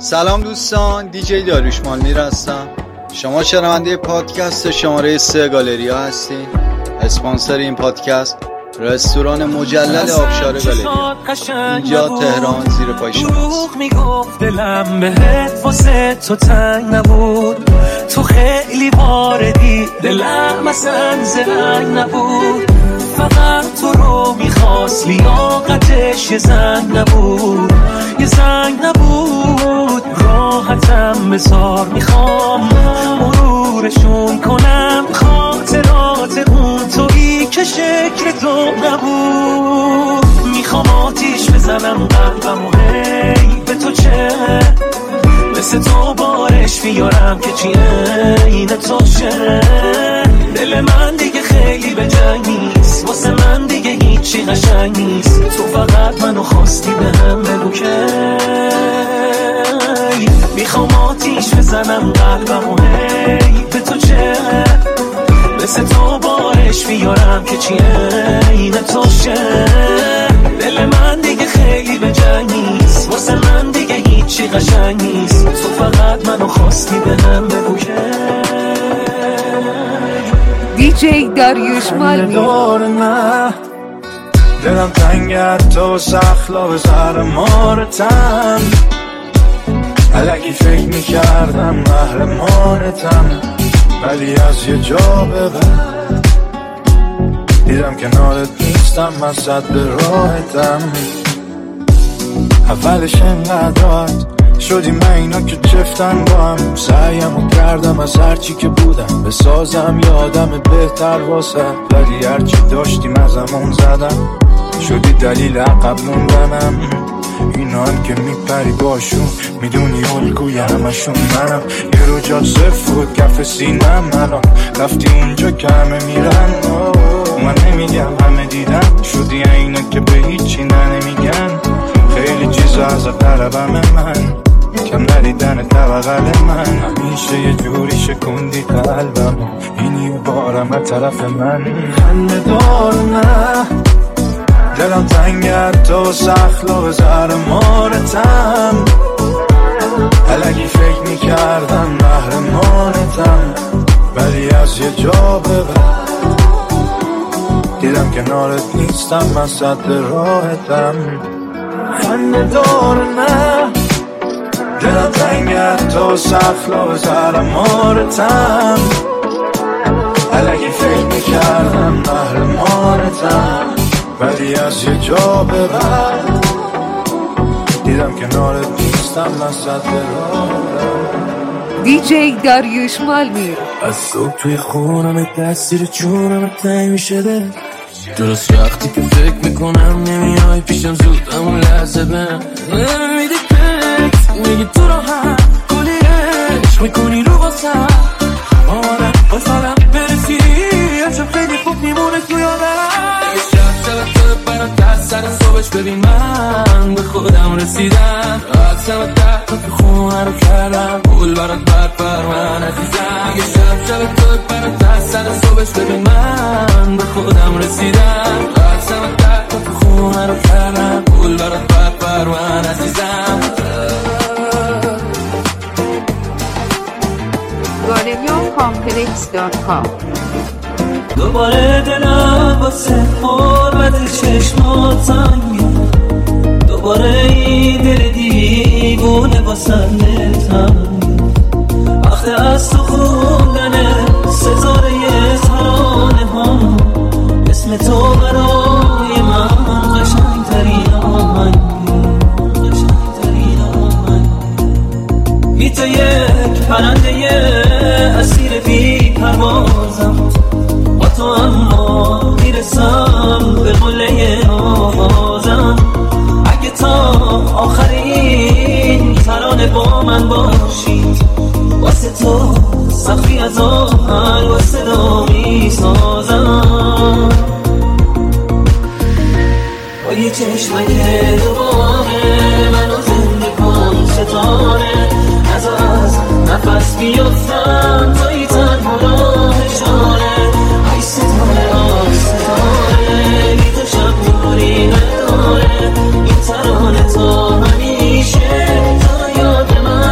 سلام دوستان، دیجی داریوش مالمیر هستم. شما شنونده پادکست شماره 3 گالریا هستین. اسپانسر این پادکست رستوران مجلل آبشار گالریا، اینجا تهران زیر پای شماست. میگفت دلم بهت واسه تو تنگ نبود، تو خیلی واردی دلم اصلا زنگ نبود، فقط تو رو میخواست لیاقتش یه زنگ نبود، یه زنگ نبود. راحتم بذار میخوام مرورشون کنم، خاطرات اون تویی که شکل تو نبود. میخوام آتیش بزنم قلبم و هی به تو چه مثل تو بارش بیارم که چی این تو شه. دل من دیگه خیلی به جنگ نیست، واسه من دیگه هیچی قشنگ نیست. تو فقط منو خواستی به هم بگو که میخوام آتیش بزنم قلبم و هی به تو چه مثل تو بارش بیارم که چی این تو شه. دل من دیگه خیلی به جنگ نیست، واسه من دیگه هیچی قشنگ نیست. تو فقط منو خواستی به هم بگو که دیجی داریوش مالمیر. دلم تنگت تو سخلا به زهر مارتم، الکی فکر میکردم محرمانتم، ولی از یه جا به بعد دیدم کنارت نیستم، من صد به راحتم. اولش انقدر راحت شدیم من اینا که چفتن با هم، سعیمو کردم از هرچی که بودم بسازم یادم بهتر واسه، ولی هرچی داشتیم ازمون زدم، شدی دلیل عقب موندنم. اینا هم که میپری باشون میدونی الگوی همشون منم، یه رو جا صرف بود کف سینم، الان رفتی اونجا که همه میرن. من نمیگم همه دیدن، شدی اینا که به هیچی نمیگن، خیلی چیزا از قربم من، کم ندیدن طبقل من، همیشه یه جوری شکندی قلبم، اینی بارم از طرف من. خنده دار نه دلم تنگت تو سخلا به زهر مارتم، الکی فکر میکردم محرمانتم، ولی از یه جا به بعد دیدم کنارت نیستم، من صد راحتم. خنده دار نه دلم تنگت تو سخلا به زهر مارتم، الکی فکر میکردم محرمانتم، ولی از یه جا به بعد دیدم کنارت نیستم، من صد راحتم. دیجی داریوش مالمیر. از صبح توی خونم دستیر چونم تنگ میشه دل، درست وقتی که فکر میکنم نمیای پیشم زود همون لحظه بهم نمیدی پت، میگی تو راحت کلی عشق میکنی رو واسم، آره بسالم برسی عشق خیلی خوب میمونه تو یادم. شب تو برات از سر صبحش ببین من به خودم رسیدم، از سمت ده تو خونه رو کردم پول برات بر من عزیزم. شب تو برات از سر صبحش ببین من به خودم رسیدم، از سمت ده تو خونه رو کردم پول برات بر من عزیزم. galeriacomplex.com. دوباره دلم واسه حرمت چشمات تنگه، دوباره این دل دیوونه واسه تنگه، وقت از تو خوندن ستاره ترانه ها، اسم تو برای من قشنگ‌ترین آهنگه، قشنگ‌ترین آهنگه. بی تو یک پرنده اسیر بی پروازم، با تو اما میرسم به قله آوازم. اگه تا آخرین ترانه با من باشی، واسه تو سخفی از آهنگ و صدا میسازم. با یه چشمک دوباره منو زنده کن ستاره، از نفس بیفتم توی تنها راه اشاره. ای ستاره آه ستاره، بی تو شب نوری نداره، این ترانه تا همیشه تا یاد من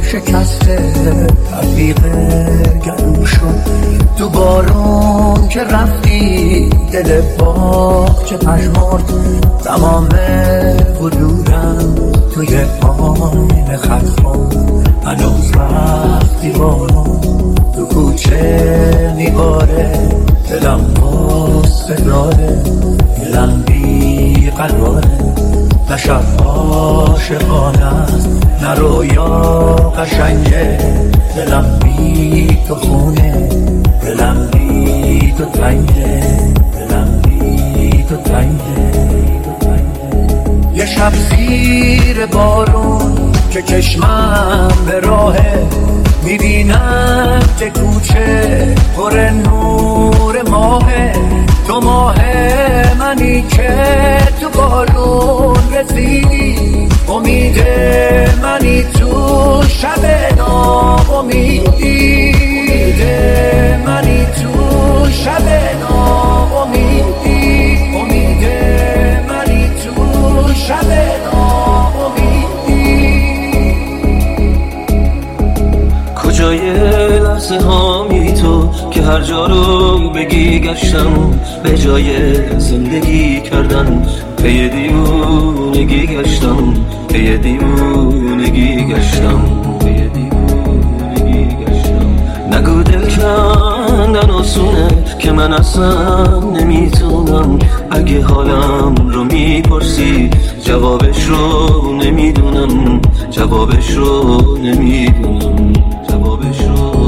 شکسته تفریق گلو شد تو بارون که رفتی دل باغچه پژمرد تمام وجودم توی آینه خط خورد هنوز وقتی بارون تو کوچه میباره دلم غصه داره دلم بی قراره نه شب عاشقانه است نه رویا قشنگه دلم بی تو خونه دلم بی تو تنگه دلم بی تو تنگه یه شب زیر بارون که چشمم به راهه میبینم که کوچه پر نور ماهه تو ماه منی که تو بالون رسیدی امید منی تو شب ناامیدی امید منی تو شب ناامیدی امید منی تو شب ناامیدی کجای لحظه ها می تو که هر جا رو بگی گشتم به جای زندگی کردن پی دیوونگی گشتم پی دیوونگی گشتم پی دیوونگی گشتم نگو دل کندن آسونه که من اصلا نمیتونم اگه حالم رو میپرسی جوابش رو نمیدونم جوابش رو نمیدونم جوابش رو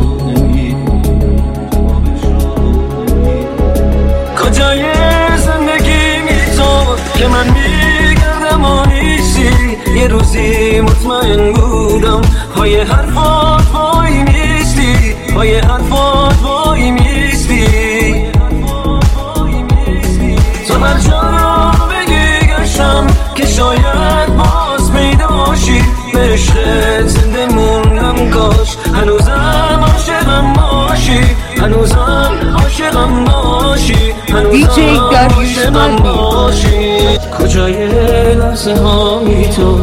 کجای زندگی می تو که من میگردم و نیستی یه روزی مطمئن بودم پای حرفات وای میستی پای حرفات وای میستی تو هر جا رو بگی گشتم که شاید باز پیدا باشی به عشقت زنده موندم کاش هنوزم عاشقم باشی هنوزم عاشقم باشی دیجی داریوش مالمی کجای لحظه ها می تو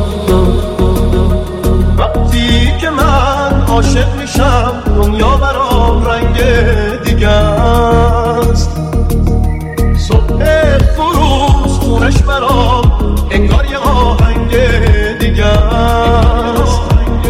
وقتی که من عاشق میشم دنیا برام رنگ دیگه است صبح فروز خونش برام انگار یه آهنگ دیگه است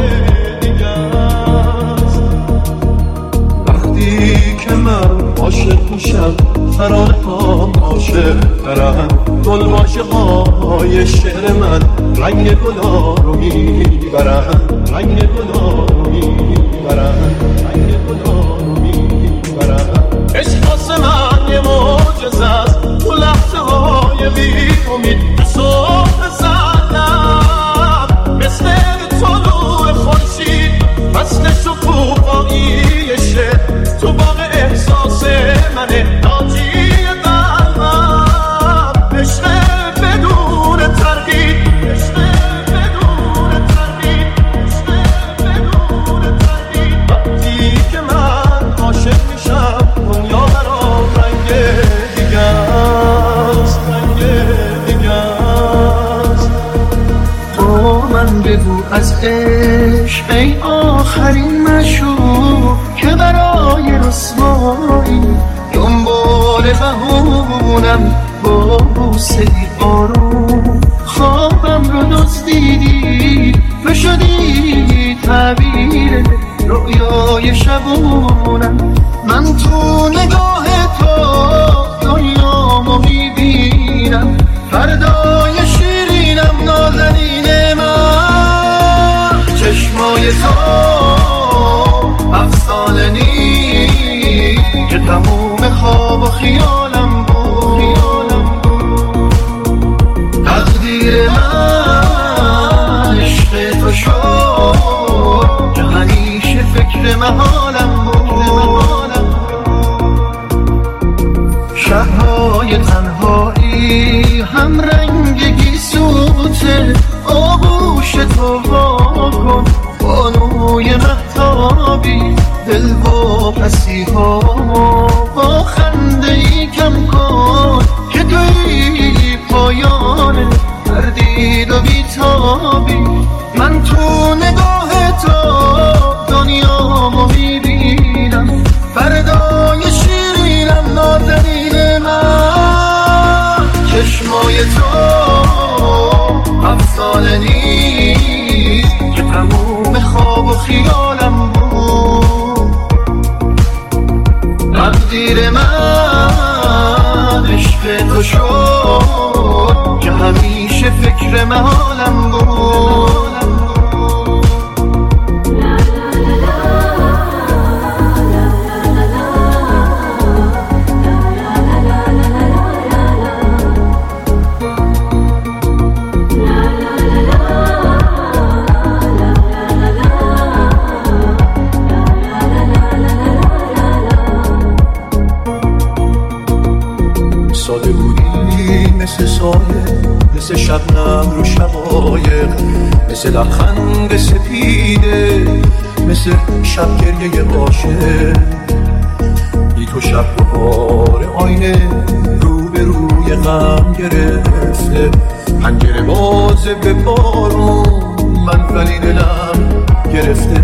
وقتی که من عاشق میشم ترانه ها عاشق ترن گل عاشقای شعر من رنگ گلا رو میبرن رنگ گلا رو میبرن رنگ گلا رو میبرن عشق واسه من یه معجزه است تو لحظه های بی امید صبح زدم مثل طلوع خورشید فصل شکوفایی شعر تو باغ احساس منه ناجی قلبم عشق بدون تردید عشق بدون تردید عشق بدون تردید وقتی که من عاشق میشم دنیا برام رنگ دیگه است رنگ دیگه است با من بگو از عشق ای آخرین مشهور که برای رسوایی دنبال بهونم با بوسه آروم خوابم رو دزدیدی و شدی تعبیر رویای شبونم من تو نگاه تو دنیامو میبینم فردای شیرینم نازنین من چشمای تو افسانه نیست که تموم خواب و خیالم بود تقدیر من عشق تو شد که همیشه فکر محالم بود شبهای تنهایی هم رنگ گیسوته آغوش تو واکن بانوی مهتابی دل و پسی ها با خنده ای کم کن که توی پایان تردید و بیتابی من تو نگاه تو شبنم رو شقایق، مثل لبخند سپیده، مثل شب گریه عاشق. بی تو شب بهار آینه رو به روی غم گرفته، پنجره بازه به بارون من ولی دلم گرفته.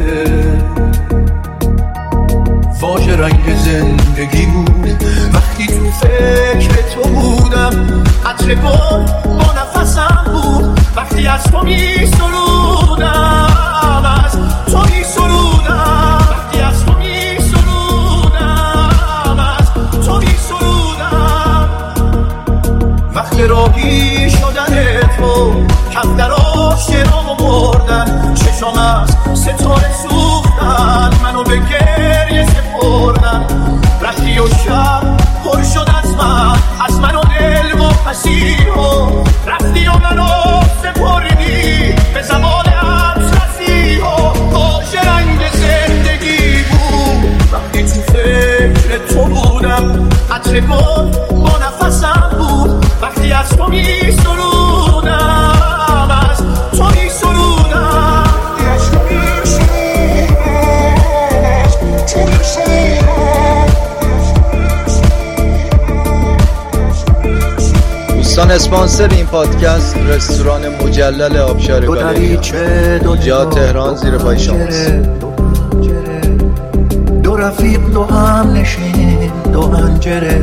واژه رنگ زندگی بود وقتی تو فکر تو بودم، عطر گل با نفسم بود وقتی از تو می سرودم، از تو می سرودم، وقتی از تو می سرودم، از تو می سرودم. وقت راهی شدن تو کم در آشرام بردن، چشم از ستاره سوختن، منو به گریه سپردن. رفتی و شب پر شد از من و دل و پسیر و رفتی و منو سپردی به زمان عطرسی و واژه رنگ زندگی بود وقتی تو فکر تو بودم، عطر گل با نفسم بود وقتی از تو می سرودم، از تو می سرودم، از تو می دوستان اسپانسر این پادکست رستوران مجلل آبشار گالریا، اینجا تهران زیر پای شماست. دو رفیق دو هم نشین دو پنجره،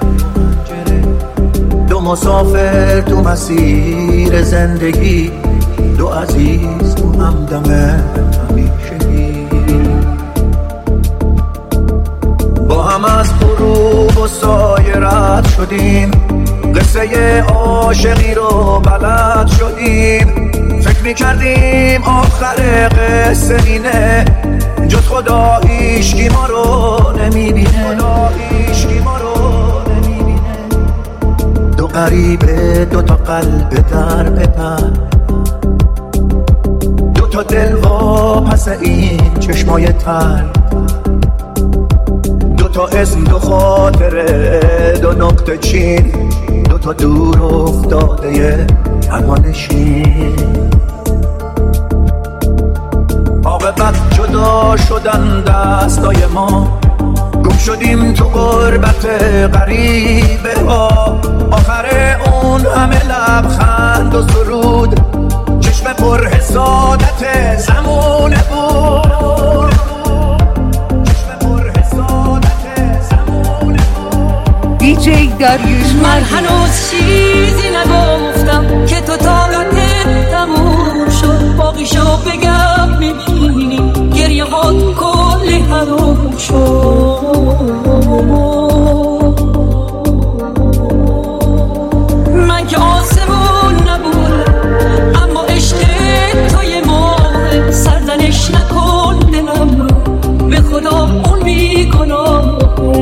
دو مسافر تو مسیر زندگی، دو عزیز تو همدم همیشگی. با هم از غروب و سایه رد شدیم، قصه عاشقی رو بلد شدیم. فکر میکردیم آخر قصه اینه، جز خدا هیچکی ما رو نمیبینه، دو غریبه دو تا قلب در بپر، دو تا دل وا پس این چشمای تر، دو تا اسم دو خاطره دو نقطه چین، دو تا دور افتاده همانشین. عاقبت جدا شدن دستای ما، گم شدیم تو غربت غریبه ها. آخر اون همه لبخند و سرود، چشم پر حسادت زمونه بود، چشم پر حسادت زمونه بود. دیجی داریوش من هنوز چیزی نگفتم که تو طاقتت تموم شد، باقیشو بگم میبینی گریه ها کلی حروم شد. من که آسمون نبودم اما عشق توی ماه، سرزنش نکن دلم رو به خدا اون بیگناه.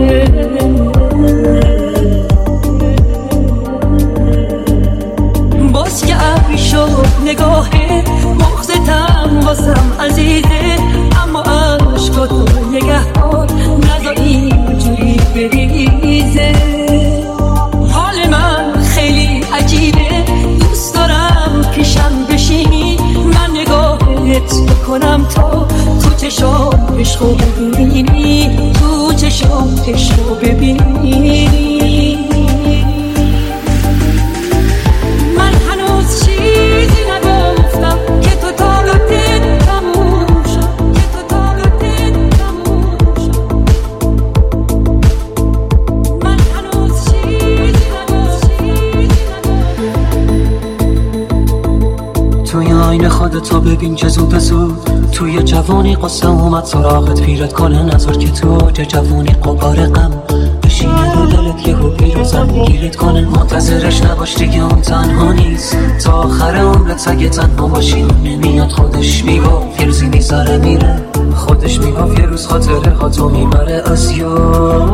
باز که ابری شد نگاه مغزتم واسم عزیزه، اما عشق تو نگهدار نذار اینجوری بریزه. حال من خیلی عجیبه، دوست دارم پیشم بشینی، من نگاهت بکنم تا تو چشام عشقو ببینی، تو چشام عشقو ببینی. خودتو ببین چه زود زود توی جوانی قصه اومد سراغت، پیرت کنه نظر که تو اوج جوانی قبار غم بشینه رو دلت یهو پیروزم گیرت کنه. منتظرش نباش دیگه اون تنها نیست، تا آخر عمرت اگه تنها باشی نمیاد. خودش میگفت یه روزی میذاره میره، خودش میگفت یه روز خاطره ها تو میبره از یاد.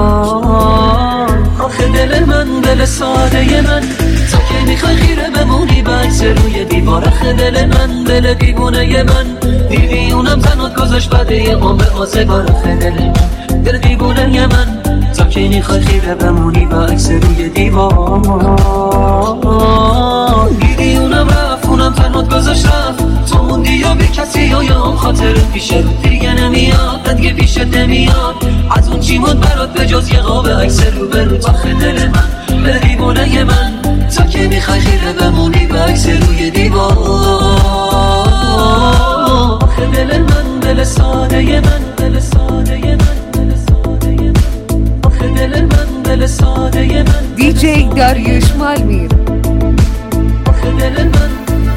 آخه دل من دل ساده من، تا که میخوای خیره بمونی بکس روی دیوار. آخه دل من دل دیوونه من، دیوونم تنات گذاشت بده یه قوم به آزگار. آخه دل من دل دیوونه من، تا تا که میخوای خیره بمونی با عکس روی دیوار دیدی اونم رفت اونم تنات گذاشت رفت تو موندی یا به کسی یا خاطر پیشه دیگه نمیاد دیگه پیشت نمیاد از اون چی مود برات به جز یه قاب عکس رو به رو آخه دل من به دیوانه من تا که میخوای خیره بمونی با عکس روی دیوار آخه دل من دل ساده من دل ساده من دل ساده من آخه دل من دل ساده من دیجی داریوش مالمیر آخه دل من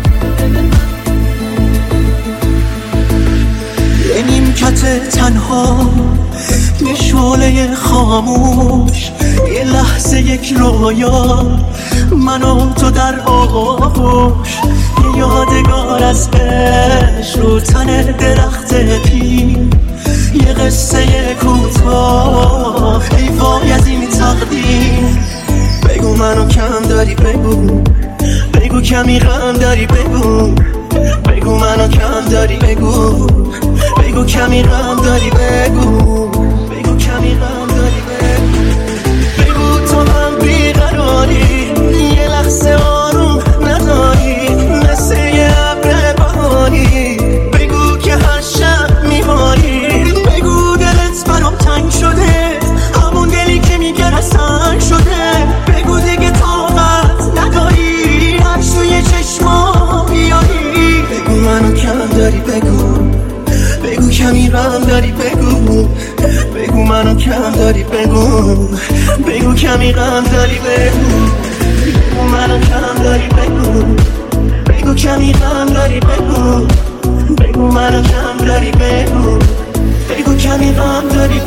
یه نیمکت تنها یه شعله خاموش یه لحظه یک رویا من و تو در آغوش یه یادگار از عشق رو تن درخت پیر یه قصه کوتاه ای وای از این تقدیر بگو منو کم داری بگو بگو کمی غم داری بگو بگو منو کم داری بگو بگو کمی غم داری بگو بگو کمی غم داری بگو بگو تو هم بیقراری یه لحظه آروم نداری مثل یه ابر بهاری بگو که هر شب میباری بگو دلت برام تنگ شده همون دلی که میگه رسن شده بگو دیگه طاقت نداری هر توی چشما بیایی بگو منو کم داری بگو بگو کمی غم داری بگو بگو منو کم داری بگو بگو کمی غم داری بگو بگو منو کم داری بگو بگو کمی غم داری بگو بگو منو کم داری بگو بگو کمی غم داری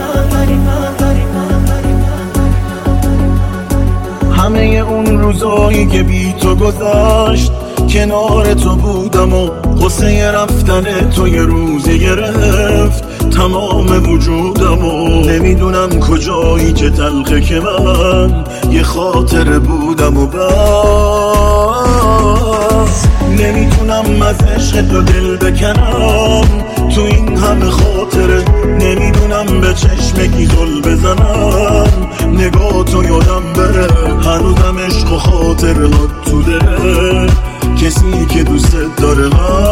همه اون روزایی که بی تو گذشت کنار تو بودم و قصه رفتن تو یه روزی گرفت تمام وجودم و نمیدونم کجایی که تلخه که من یه خاطره بودم و بس نمیتونم از عشق تو دل بکنم تو این همه خاطره نمیدونم به چشم کی زل بزنم نگاه تو یادم بره هنوزم عشق و خاطره ها تو دل کسی که دوست داره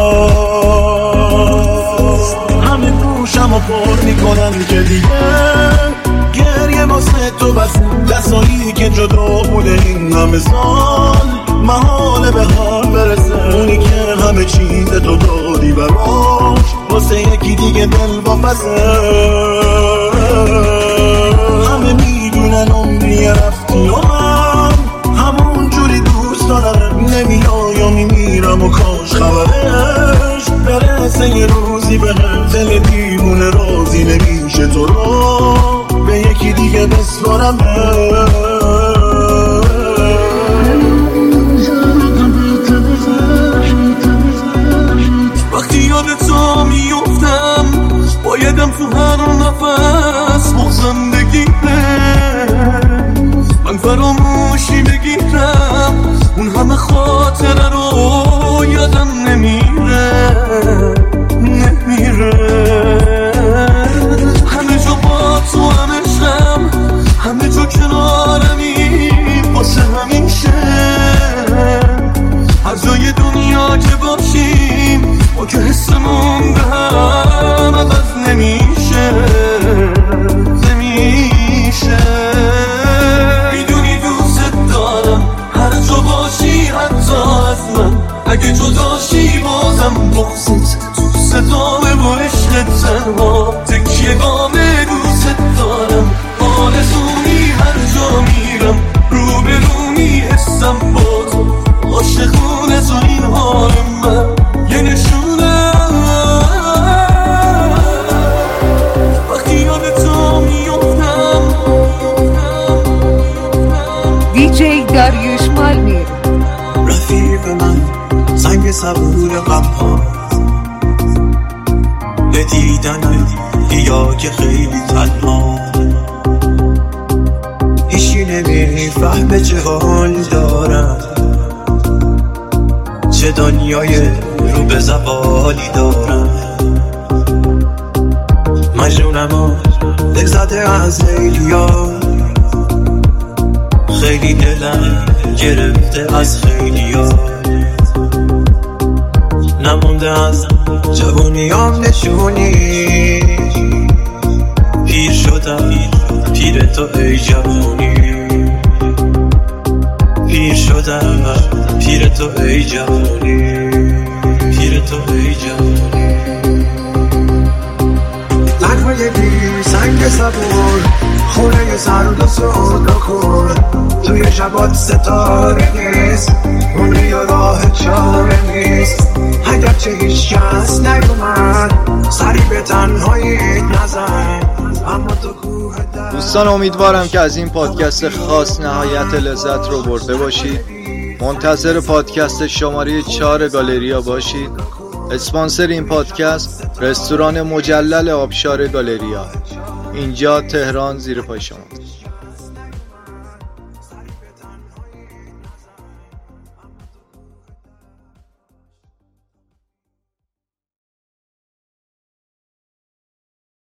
هست همه گوشم و پر میکنن که دیگه گریه واسه تو بس لحظایی که جدا بوده این همه سال محاله به هم برسه اونی که همه چیز تو دادی براش واسه یکی دیگه دل بافزه همه میدونن عمری رفتی و من همون جوری دوست دارم نمیای و میمیرم و کاش خبرش برسه یه روزی به دل دیوونه رازی نمیشه تو رو به یکی دیگه بسپارم وقتی یاد تو میفتم بایدم تو هر نفس بغزم بگیره من فراموشی بگیرم اون همه خاطره رو یادم نمیره همه جا با تو همه شم همه جا کنارمی واسه همیشه هر جای دنیا که باشیم ما که حسمون به هم عوض نمیشه میدونی دوست دارم هر جا باشی حتی از من اگه جداشی بازم بغزت تو صدامه و عشق تنها تکیه گامه دوست دارم آرزونی هر جا میرم رو به رو میحسم با تو عاشقونه تو این حال من یه نشونه وقتی یاد تو میفتم دیجی داریوش مالمیر رفیق من سنگ صبور غم‌ها به دیدن یا که خیلی تنها هیچی نمیفهمه چه حال دارم چه دنیای رو به زوالی دارم مجنونم و دل زده از لیلیا خیلی دلم گرفته از خیلیا، نمونده از جوونیام نشونی، پیر شدم پیر تو ای جوونی، پیر شدم پیر تو ای جوونی، پیر تو ای جوونی. لنگای بی سنگ صبور، خونه سرد و سرد و کور، توی شبات ستاره نیست، اونی یا راه چاره نیست، اگرچه هیچ کس نیومد سری به تنهایی نزن، اما تو کوه در. دوستان امیدوارم که از این پادکست خاص نهایت لذت رو برده باشید. منتظر پادکست شماره 4 گالریا باشید. اسپانسر این پادکست رستوران مجلل آبشار گالریا، اینجا تهران زیر پای شما.